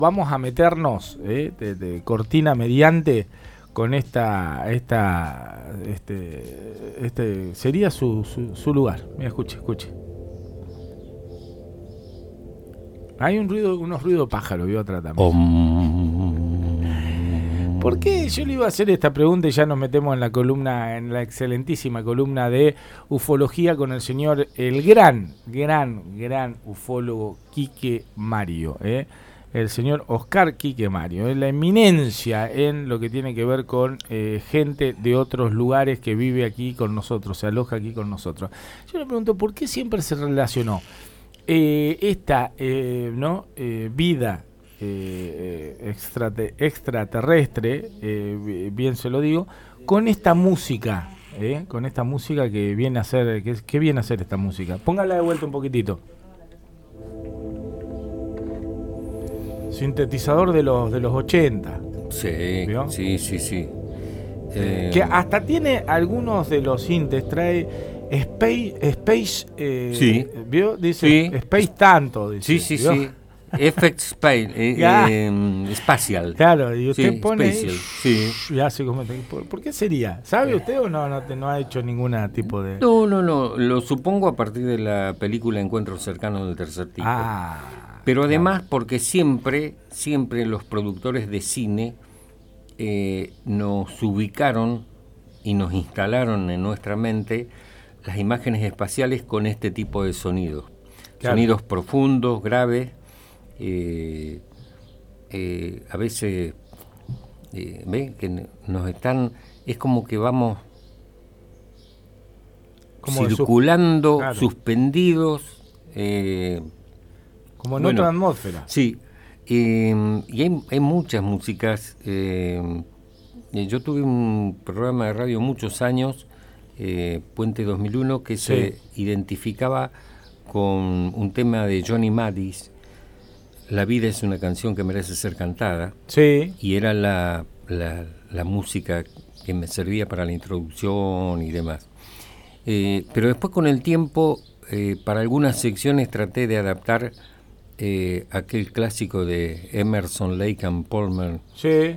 vamos a meternos de cortina mediante con este sería su lugar. Mira, escuche. Hay unos ruidos pájaros, vio atrás también. ¿Por qué yo le iba a hacer esta pregunta y ya nos metemos en la excelentísima columna de ufología con el señor, el gran ufólogo Quique Mario, el señor Oscar Quique Mario, la eminencia en lo que tiene que ver con gente de otros lugares que vive aquí con nosotros, se aloja aquí con nosotros. Yo le pregunto, ¿por qué siempre se relacionó esta vida extraterrestre, bien se lo digo, con esta música? Con esta música que viene a ser, ¿qué viene a ser esta música? Póngala de vuelta un poquitito. Sintetizador de los 80. Sí, ¿vio? Sí. Que hasta tiene algunos de los sintes, trae Space, sí. ¿vio? Dice sí. Space tanto, dice. Sí. Effect espacial. Claro, y usted pone spatial, y hace como... ¿Por qué sería? ¿Sabe usted o no ha hecho ningún tipo de...? No, lo supongo a partir de la película Encuentros cercanos del tercer tipo. Pero además porque siempre los productores de cine nos ubicaron y nos instalaron en nuestra mente las imágenes espaciales con este tipo de sonidos. Claro. Sonidos profundos, graves, a veces ¿ve? Que nos están, es como que vamos como circulando, claro. Suspendidos, como en otra atmósfera. Sí, y hay muchas músicas. Yo tuve un programa de radio muchos años, Puente 2001, que se identificaba con un tema de Johnny Mathis, La vida es una canción que merece ser cantada. Sí. Y era la música que me servía para la introducción y demás. Pero después con el tiempo, para algunas secciones traté de adaptar aquel clásico de Emerson, Lake and Palmer. Sí.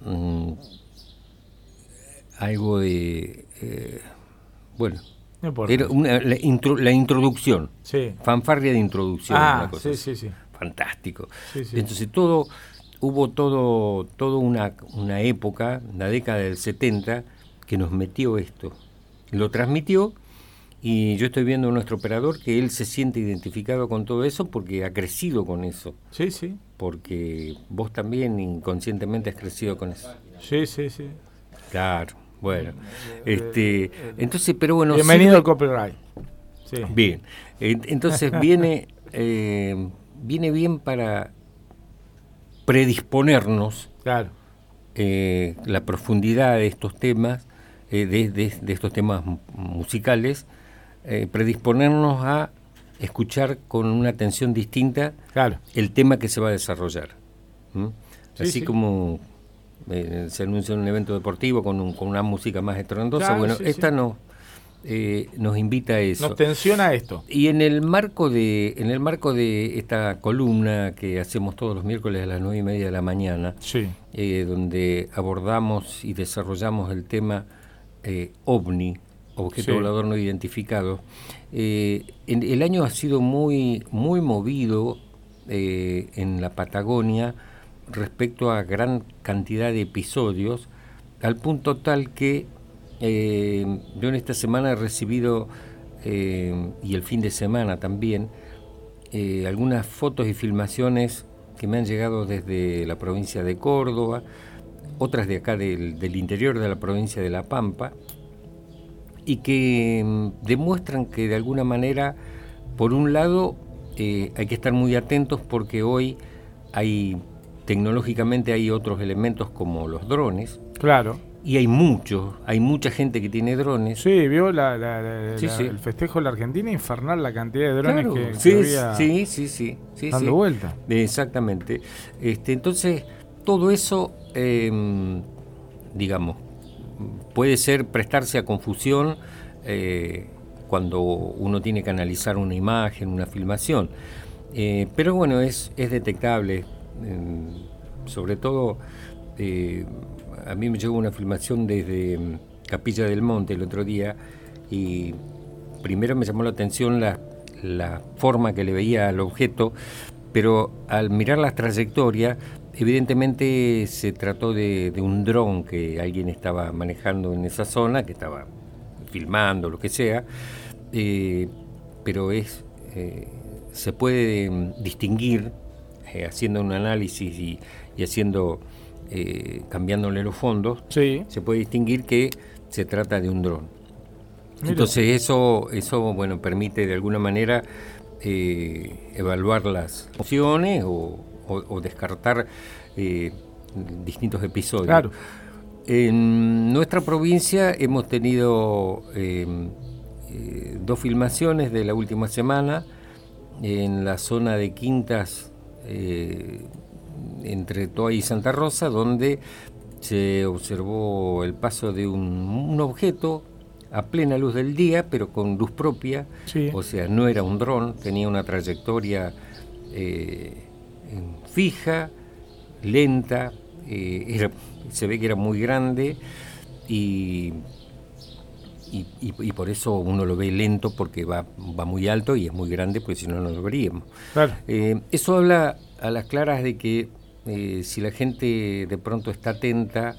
Algo de... bueno, no importa. Era la introducción. Sí. Fanfarria de introducción. Una cosa sí. Fantástico. Sí. Entonces hubo toda una época, la década del 70, que nos metió esto. Lo transmitió y yo estoy viendo a nuestro operador que él se siente identificado con todo eso porque ha crecido con eso. Sí. Porque vos también inconscientemente has crecido con eso. Sí. Claro, bueno. Entonces, pero bueno. Bienvenido al copyright. Sí. Bien. Entonces viene bien para predisponernos, claro, la profundidad de estos temas, de estos temas musicales, predisponernos a escuchar con una atención distinta, claro, el tema que se va a desarrollar. Así sí. Como se anuncia un evento deportivo con una música más estruendosa, claro, bueno, sí, esta nos invita a eso. Nos tensiona esto. Y en el marco de esta columna que hacemos todos los miércoles a las 9:30 de la mañana, sí, donde abordamos y desarrollamos el tema OVNI, objeto volador no identificado, el año ha sido muy movido en la Patagonia respecto a gran cantidad de episodios, al punto tal que yo en esta semana he recibido, y el fin de semana también, algunas fotos y filmaciones que me han llegado desde la provincia de Córdoba, otras de acá del interior de la provincia de La Pampa, y que demuestran que de alguna manera, por un lado, hay que estar muy atentos porque hoy tecnológicamente hay otros elementos como los drones. Claro. Y hay mucha gente que tiene drones. Sí, vio el festejo de la Argentina, infernal la cantidad de drones, claro, que había dando vuelta. Exactamente. Entonces, todo eso, digamos, puede prestarse a confusión cuando uno tiene que analizar una imagen, una filmación. Pero bueno, es detectable. sobre todo, a mí me llegó una filmación desde Capilla del Monte el otro día, y primero me llamó la atención la forma que le veía al objeto, pero al mirar la trayectoria, evidentemente se trató de un dron que alguien estaba manejando en esa zona, que estaba filmando, lo que sea, pero se puede distinguir, haciendo un análisis y haciendo, cambiándole los fondos, Sí. se puede distinguir que se trata de un dron. Mira. Entonces eso bueno, permite de alguna manera evaluar las opciones o descartar distintos episodios. Claro. En nuestra provincia hemos tenido 2 filmaciones de la última semana en la zona de Quintas, entre Toay y Santa Rosa, donde se observó el paso de un objeto a plena luz del día, pero con luz propia. Sí. O sea, no era un dron, tenía una trayectoria fija, lenta, se ve que era muy grande y por eso uno lo ve lento, porque va muy alto y es muy grande, pues si no, no lo veríamos. Claro. Eso habla a las claras de que si la gente de pronto está atenta,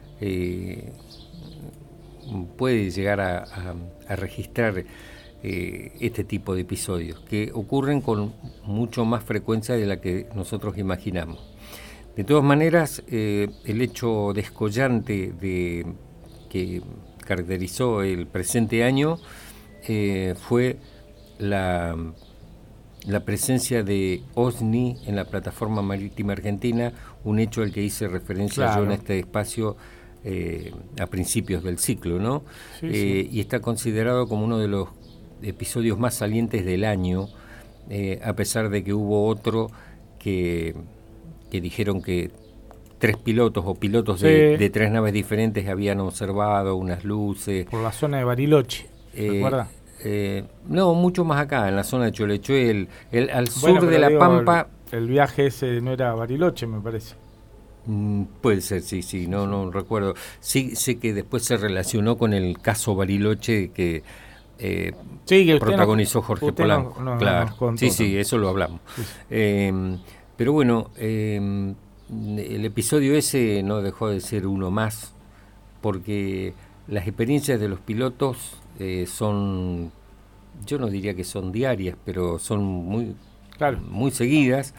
puede llegar a registrar este tipo de episodios, que ocurren con mucho más frecuencia de la que nosotros imaginamos. De todas maneras, el hecho descollante que caracterizó el presente año fue la presencia de OSNI en la plataforma marítima argentina, un hecho al que hice referencia Claro. yo en este espacio a principios del ciclo, ¿no? Sí, sí. Y está considerado como uno de los episodios más salientes del año, a pesar de que hubo otro que dijeron que 3 pilotos o pilotos Sí. de 3 naves diferentes habían observado unas luces. Por la zona de Bariloche, ¿recuerda? No, mucho más acá, en la zona de Cholechuel, al sur Bueno, de pero La digo, Pampa. El viaje ese no era Bariloche, me parece. Puede ser, sí, no recuerdo. Sí, sé que después se relacionó con el caso Bariloche que Sí, que usted protagonizó Jorge usted Polanco. nos Claro, contó sí, también. eso lo hablamos. Sí, sí. Pero bueno, el episodio ese no dejó de ser uno más, porque las experiencias de los pilotos son, yo no diría que son diarias, pero son muy, Claro. muy seguidas.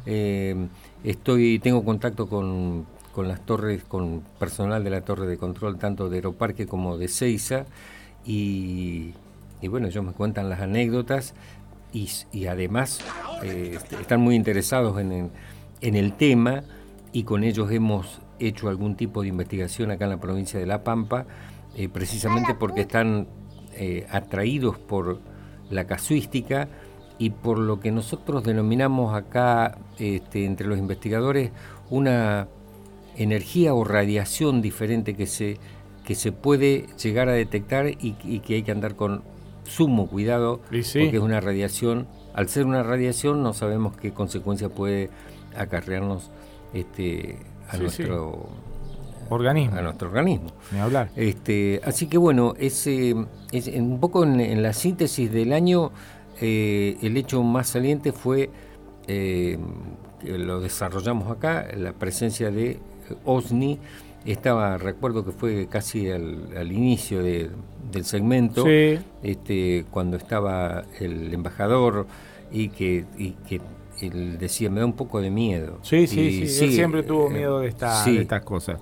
Tengo contacto con las torres, con personal de la torre de control, tanto de Aeroparque como de Seiza, y bueno, ellos me cuentan las anécdotas y además están muy interesados en el tema, y con ellos hemos hecho algún tipo de investigación acá en la provincia de La Pampa, precisamente porque están atraídos por la casuística y por lo que nosotros denominamos acá, entre los investigadores, una energía o radiación diferente que se puede llegar a detectar y que hay que andar con sumo cuidado, Y sí. porque es una radiación. Al ser una radiación no sabemos qué consecuencia puede acarrearnos a Sí, nuestro organismo. a nuestro organismo. Ni hablar. Así que bueno, es un poco en la síntesis del año. El hecho más saliente fue, que lo desarrollamos acá, la presencia de OSNI. Recuerdo que fue casi al inicio del segmento, Sí. cuando estaba el embajador y que él decía, me da un poco de miedo. Sí. Él siempre tuvo miedo de estas cosas.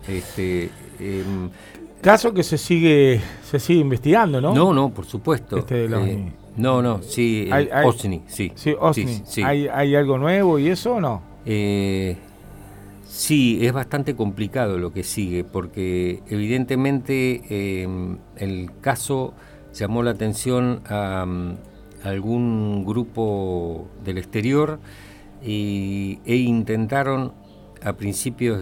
Caso que se sigue investigando, ¿no? No, por supuesto. De los OSNI. Sí, OSNI, sí. Sí, OSNI. Sí. ¿Hay algo nuevo y eso o no? Sí, es bastante complicado lo que sigue, porque evidentemente el caso llamó la atención a algún grupo del exterior e intentaron a principios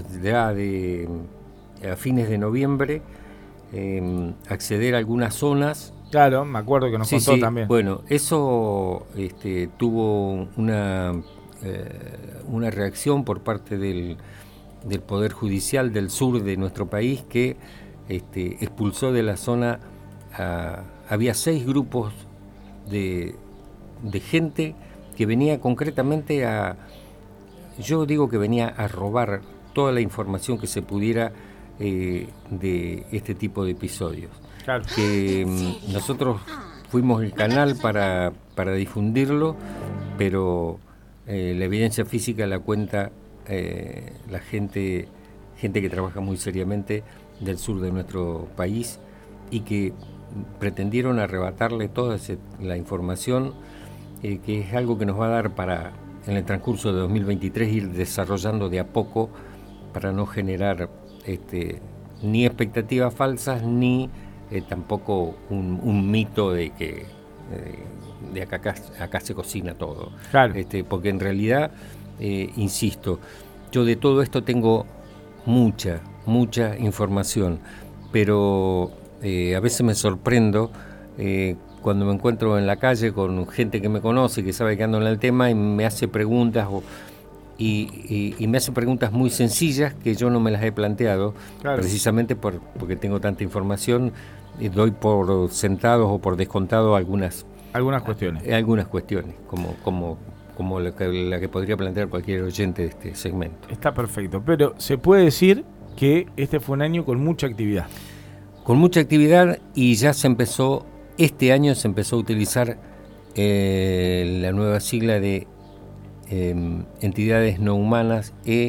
a fines de noviembre acceder a algunas zonas. Claro, me acuerdo que nos contó también. Bueno, eso tuvo una una reacción por parte del Poder Judicial del sur de nuestro país que expulsó de la zona había 6 grupos de gente que venía concretamente yo digo que venía a robar toda la información que se pudiera de este tipo de episodios. Claro. Que nosotros fuimos el canal para difundirlo, pero la evidencia física la cuenta la gente que trabaja muy seriamente del sur de nuestro país y que pretendieron arrebatarle toda la información, que es algo que nos va a dar para, en el transcurso de 2023, ir desarrollando de a poco para no generar ni expectativas falsas ni tampoco un mito de que de acá se cocina todo. Claro. Porque en realidad, insisto, yo de todo esto tengo mucha información, pero a veces me sorprendo cuando me encuentro en la calle con gente que me conoce, que sabe que ando en el tema y me hace preguntas y me hace preguntas muy sencillas que yo no me las he planteado, claro, precisamente porque tengo tanta información y doy por sentados o por descontado algunas cuestiones. Algunas cuestiones, como la que podría plantear cualquier oyente de este segmento. Está perfecto, pero se puede decir que este fue un año con mucha actividad. Con mucha actividad, y ya este año se empezó a utilizar la nueva sigla de entidades no humanas,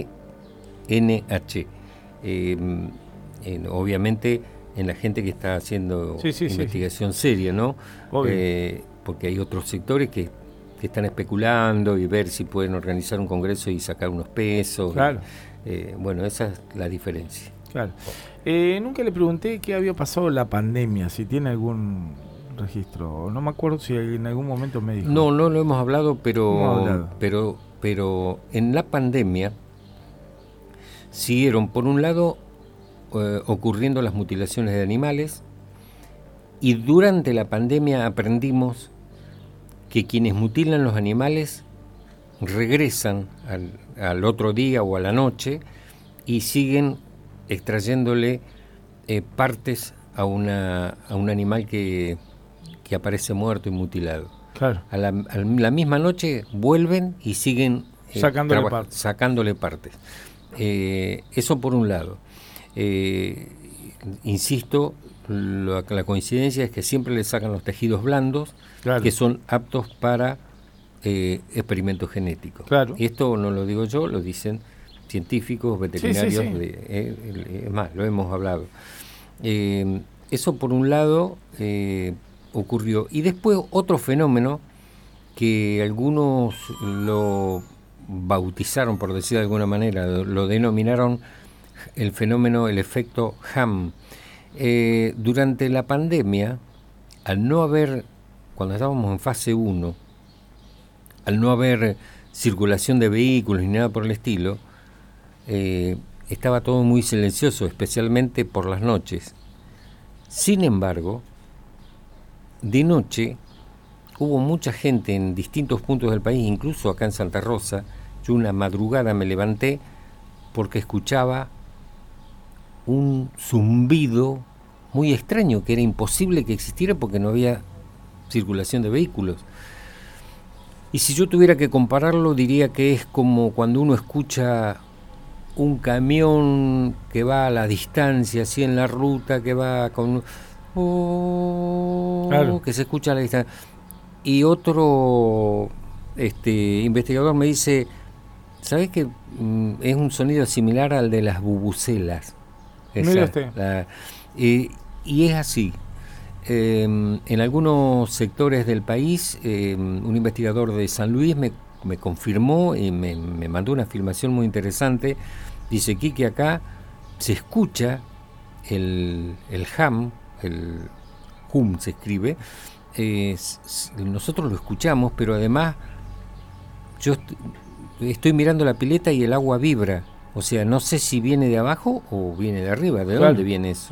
ENH. Obviamente en la gente que está haciendo investigación seria, ¿no? Porque hay otros sectores que están especulando y ver si pueden organizar un congreso y sacar unos pesos. Claro. Bueno, esa es la diferencia. Claro. Nunca le pregunté qué había pasado la pandemia, si tiene algún registro. No me acuerdo si en algún momento me dijo. No lo hemos hablado, pero en la pandemia siguieron, por un lado, ocurriendo las mutilaciones de animales, y durante la pandemia aprendimos que quienes mutilan los animales regresan al otro día o a la noche y siguen extrayéndole partes a un animal que aparece muerto y mutilado. Claro. A la misma noche vuelven y siguen sacándole partes. Eso por un lado. Insisto, la coincidencia es que siempre le sacan los tejidos blandos, claro, que son aptos para experimentos genéticos. Claro. Y esto no lo digo yo, lo dicen científicos, veterinarios, es más, lo hemos hablado. Eso por un lado ocurrió. Y después otro fenómeno que algunos lo bautizaron, por decir de alguna manera, lo denominaron el efecto Ham. Durante la pandemia, cuando estábamos en fase 1, al no haber circulación de vehículos ni nada por el estilo, estaba todo muy silencioso, especialmente por las noches. Sin embargo, de noche hubo mucha gente en distintos puntos del país, incluso acá en Santa Rosa. Yo una madrugada me levanté porque escuchaba un zumbido muy extraño, que era imposible que existiera porque no había circulación de vehículos. Y si yo tuviera que compararlo, diría que es como cuando uno escucha un camión que va a la distancia, así en la ruta, que va con... claro, que se escucha a la distancia. Y otro investigador me dice, ¿sabes que es un sonido similar al de las bubucelas? Y es así. En algunos sectores del país, un investigador de San Luis me confirmó y me mandó una filmación muy interesante. Dice, Quique, acá se escucha el ham, el hum se escribe, nosotros lo escuchamos, pero además yo estoy mirando la pileta y el agua vibra. O sea, no sé si viene de abajo o viene de arriba. ¿De dónde viene eso?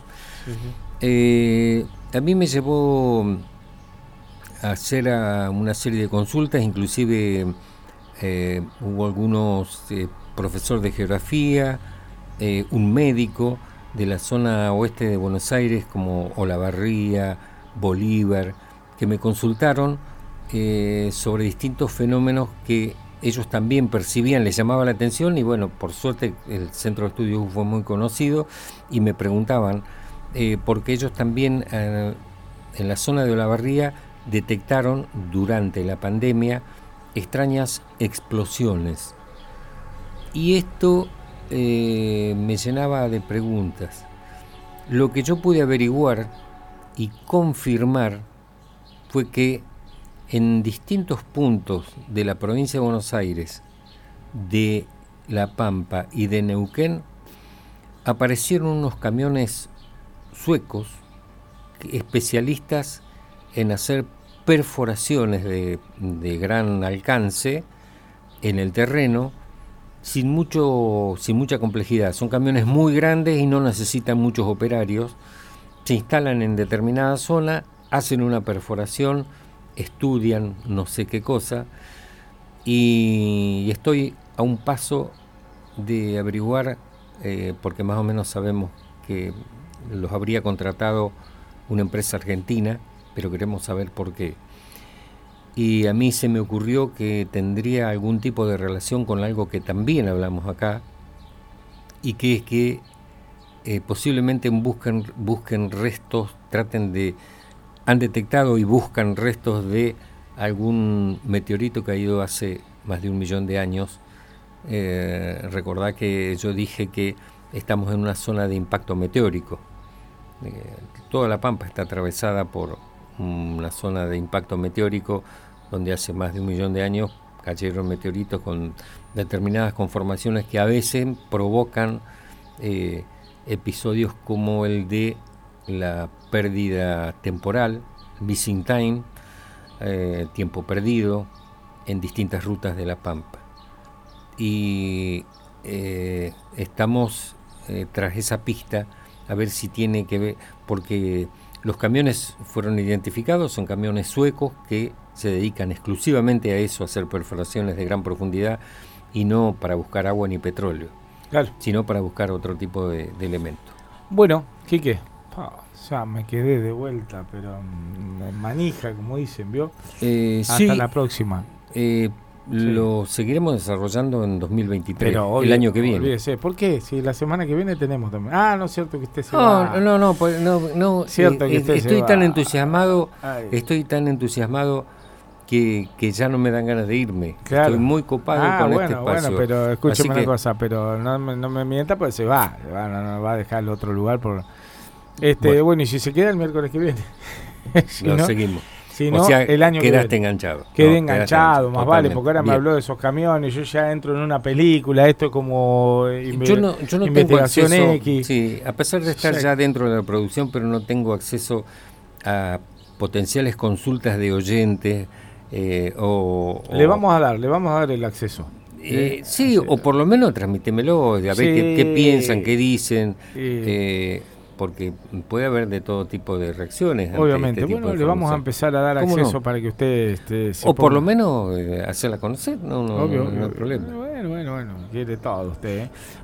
A mí me llevó a hacer una serie de consultas, inclusive hubo algunos profesores de geografía, un médico de la zona oeste de Buenos Aires como Olavarría, Bolívar, que me consultaron sobre distintos fenómenos que ellos también percibían, les llamaba la atención, y bueno, por suerte el Centro de Estudios UFO fue muy conocido, y me preguntaban, porque ellos también en la zona de Olavarría detectaron durante la pandemia extrañas explosiones. Y esto me llenaba de preguntas. Lo que yo pude averiguar y confirmar fue que en distintos puntos de la provincia de Buenos Aires, de La Pampa y de Neuquén, aparecieron unos camiones suecos especialistas en hacer perforaciones de gran alcance en el terreno sin mucha complejidad. Son camiones muy grandes y no necesitan muchos operarios. Se instalan en determinada zona, hacen una perforación, estudian no sé qué cosa, y estoy a un paso de averiguar, porque más o menos sabemos que los habría contratado una empresa argentina, pero queremos saber por qué. Y a mí se me ocurrió que tendría algún tipo de relación con algo que también hablamos acá, y que es que posiblemente busquen restos, han detectado y buscan restos de algún meteorito caído hace más de 1 millón de años. Recordá que yo dije que estamos en una zona de impacto meteórico. Toda La Pampa está atravesada por una zona de impacto meteórico donde hace más de 1 millón de años cayeron meteoritos con determinadas conformaciones que a veces provocan episodios como el de la pérdida temporal, missing time, tiempo perdido en distintas rutas de La Pampa. Y estamos tras esa pista a ver si tiene que ver, porque los camiones fueron identificados, son camiones suecos que se dedican exclusivamente a eso, a hacer perforaciones de gran profundidad, y no para buscar agua ni petróleo, claro, sino para buscar otro tipo de elementos. Bueno, Quique, ya me quedé de vuelta, pero manija, como dicen, ¿vio? Hasta sí, la próxima. Lo seguiremos desarrollando en 2023, pero el año que viene. Olvídese, ¿por qué? Si la semana que viene tenemos también. Ah, no es cierto que usted se va. No. Cierto que usted estoy se tan va. entusiasmado, Ay. estoy tan entusiasmado que ya no me dan ganas de irme. Claro. Estoy muy copado con este espacio. Bueno, pero escúcheme una cosa, pero no me mienta, pues se va. No va a dejar el otro lugar por bueno, y si se queda el miércoles que viene. Si no, seguimos. Si no, el año que quedaste viene. enganchado. Quedé enganchado, más totalmente. vale, porque ahora me habló de esos camiones, yo ya entro en una película, esto es como yo no investigación tengo acceso, X. Sí, a pesar de estar ya dentro de la producción, pero no tengo acceso a potenciales consultas de oyentes. Le vamos a dar el acceso. Sí, o por lo menos transmítemelo, a ver qué piensan, qué dicen. Porque puede haber de todo tipo de reacciones. Obviamente, le vamos a empezar a dar acceso para que usted se o por lo menos hacerla conocer, no hay problema. Bueno, quiere todo usted,